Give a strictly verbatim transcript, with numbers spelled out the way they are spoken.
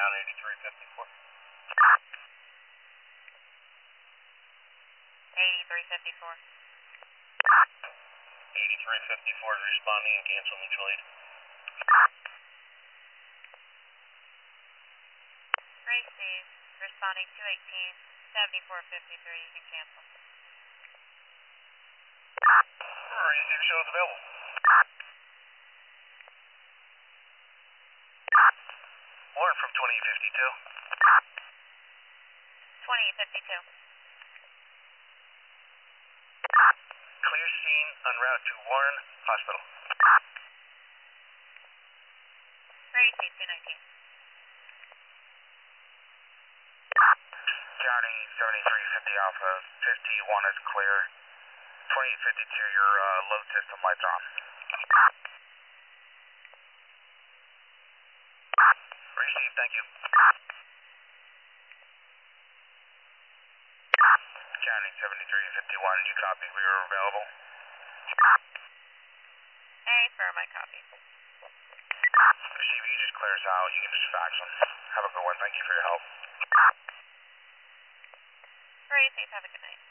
down eighty-three fifty-four. eighty-three fifty-four. eighty-three fifty-four is responding and cancel mutual aid. Received. Responding two eighteen, seventy-four fifty-three. You can cancel. Receive show is available. Warren from twenty fifty-two. twenty fifty-two. Clear scene en route to Warren Hospital. Received two nineteen. County seventy-three fifty Alpha, fifty-one is clear. twenty fifty-two, your uh, load system lights are on. Received, thank you. County seventy-three fifty-one, you copy, we are available. Hey, for my copy. Receive, you just clear us out, you can just fax them. Have a good one, thank you for your help. Received, have a good night.